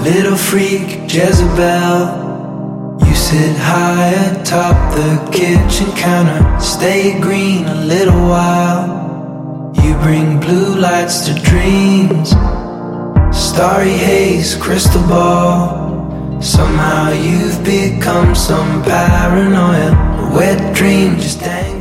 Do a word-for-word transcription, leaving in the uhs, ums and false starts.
little freak Jezebel. You sit high atop the kitchen counter, stay green a little while. You bring blue lights to dreams, starry haze, crystal ball. Somehow you've become some paranoia, a wet dream just dangling.